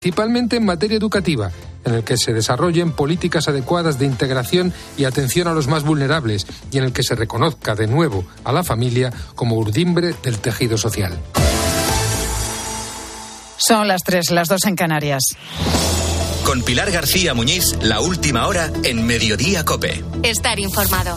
principalmente en materia educativa, en el que se desarrollen políticas adecuadas de integración y atención a los más vulnerables y en el que se reconozca de nuevo a la familia como urdimbre del tejido social. Son las 3, las 2 en Canarias. Con Pilar García Muñiz, la última hora en Mediodía COPE. Estar informado.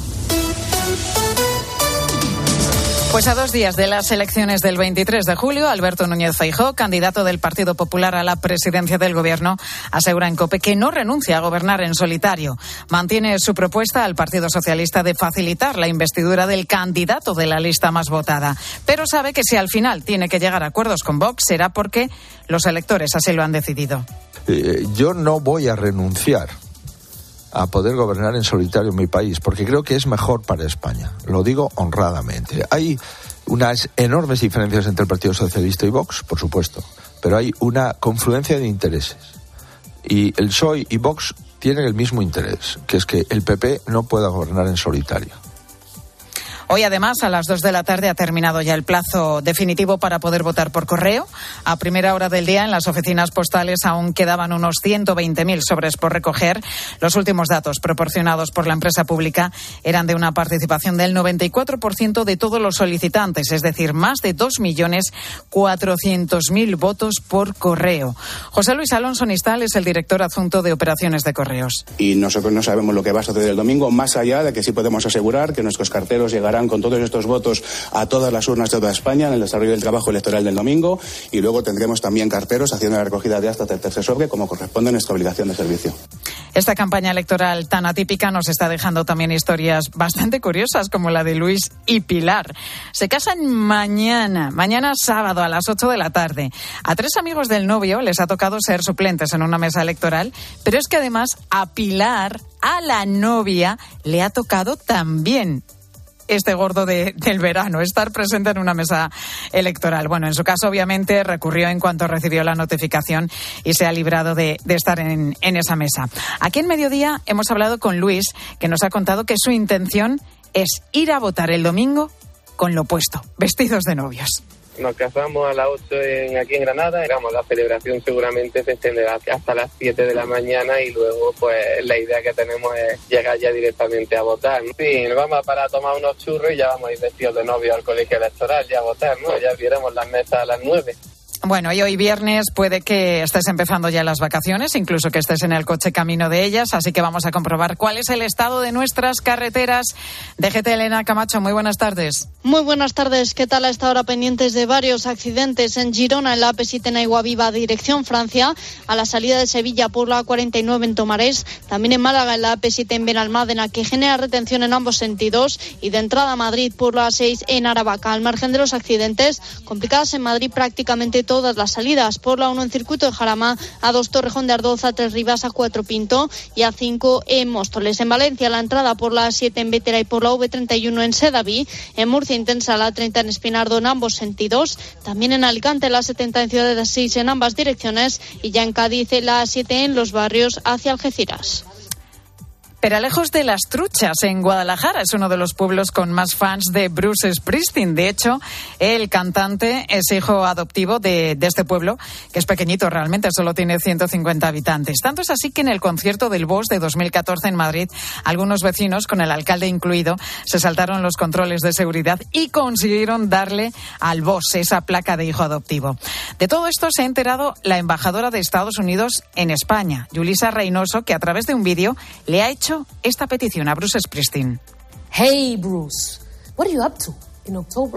Pues a 2 días de las elecciones del 23 de julio, Alberto Núñez Feijóo, candidato del Partido Popular a la presidencia del Gobierno, asegura en COPE que no renuncia a gobernar en solitario. Mantiene su propuesta al Partido Socialista de facilitar la investidura del candidato de la lista más votada. Pero sabe que si al final tiene que llegar a acuerdos con Vox, será porque los electores así lo han decidido. Yo no voy a renunciar a poder gobernar en solitario mi país, porque creo que es mejor para España. Lo digo honradamente. Hay unas enormes diferencias entre el Partido Socialista y Vox, por supuesto, pero hay una confluencia de intereses. Y el PSOE y Vox tienen el mismo interés, que es que el PP no pueda gobernar en solitario. Hoy, además, a las 2 de la tarde ha terminado ya el plazo definitivo para poder votar por correo. A primera hora del día, en las oficinas postales aún quedaban unos 120.000 sobres por recoger. Los últimos datos proporcionados por la empresa pública eran de una participación del 94% de todos los solicitantes, es decir, más de 2.400.000 votos por correo. José Luis Alonso Nistal es el director adjunto de operaciones de correos. Y nosotros no sabemos lo que va a suceder el domingo, más allá de que sí podemos asegurar que nuestros carteros llegarán con todos estos votos a todas las urnas de toda España en el desarrollo del trabajo electoral del domingo, y luego tendremos también carteros haciendo la recogida de actas del tercer sobre, como corresponde a nuestra obligación de servicio. Esta campaña electoral tan atípica nos está dejando también historias bastante curiosas, como la de Luis y Pilar. Se casan mañana sábado a las 8 de la tarde. A 3 amigos del novio les ha tocado ser suplentes en una mesa electoral, pero es que además a Pilar, a la novia, le ha tocado también este gordo del verano, estar presente en una mesa electoral. Bueno, en su caso, obviamente, recurrió en cuanto recibió la notificación y se ha librado de estar en esa mesa. Aquí en Mediodía hemos hablado con Luis, que nos ha contado que su intención es ir a votar el domingo con lo opuesto, vestidos de novios. Nos casamos a las 8 aquí en Granada. La celebración seguramente se extenderá hasta las 7 de la mañana y luego pues la idea que tenemos es llegar ya directamente a votar. Sí, nos vamos para tomar unos churros y ya vamos a ir vestidos de novio al colegio electoral ya a votar, ¿no? Ya veremos las mesas a las 9. Bueno, y hoy viernes puede que estés empezando ya las vacaciones, incluso que estés en el coche camino de ellas, así que vamos a comprobar cuál es el estado de nuestras carreteras. DGT Elena Camacho, muy buenas tardes. Muy buenas tardes, ¿qué tal? A esta hora pendientes de varios accidentes en Girona, en la AP7 en Aiguaviva, dirección Francia, a la salida de Sevilla por la A49 en Tomarés, también en Málaga en la AP7 en Benalmádena, que genera retención en ambos sentidos, y de entrada a Madrid por la A6 en Aravaca. Al margen de los accidentes, complicadas en Madrid prácticamente todas las salidas, por la 1 en circuito de Jarama, A2 Torrejón de Ardoz, A3 Rivas, A4 Pinto y A5 en Móstoles. En Valencia, la entrada por la A7 en Bétera y por la V31 en Sedaví. En Murcia, intensa la A30 en Espinardo en ambos sentidos. También en Alicante, la A70 en Ciudad de Asís en ambas direcciones. Y ya en Cádiz, la A7 en Los Barrios hacia Algeciras. Peralejos de las Truchas, en Guadalajara, es uno de los pueblos con más fans de Bruce Springsteen. De hecho, el cantante es hijo adoptivo de este pueblo, que es pequeñito realmente, solo tiene 150 habitantes. Tanto es así que en el concierto del Boss de 2014 en Madrid, algunos vecinos, con el alcalde incluido, se saltaron los controles de seguridad y consiguieron darle al Boss esa placa de hijo adoptivo. De todo esto se ha enterado la embajadora de Estados Unidos en España, Yulisa Reynoso, que a través de un vídeo le ha hecho esta petición a Bruce Springsteen. Hey Bruce, what are you up to in October?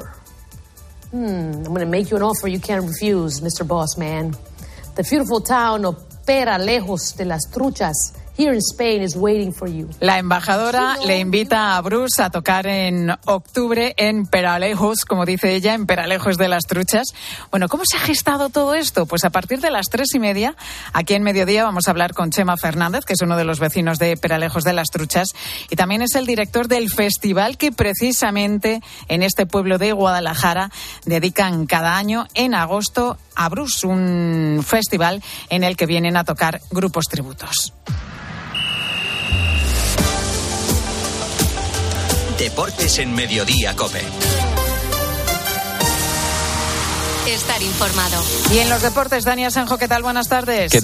I'm going to make you an offer you can't refuse, Mr. Boss Man. The beautiful town of Peralejos de las Truchas here in Spain is waiting for you. La embajadora le invita a Bruce a tocar en octubre en Peralejos, como dice ella, en Peralejos de las Truchas. Bueno, ¿cómo se ha gestado todo esto? Pues a partir de las 3:30, aquí en Mediodía, vamos a hablar con Chema Fernández, que es uno de los vecinos de Peralejos de las Truchas, y también es el director del festival que precisamente en este pueblo de Guadalajara dedican cada año en agosto a Bruce, un festival en el que vienen a tocar grupos tributos. Deportes en Mediodía COPE. Estar informado. Y en los deportes, Dani Asenjo, ¿qué tal? Buenas tardes. ¿Qué tal?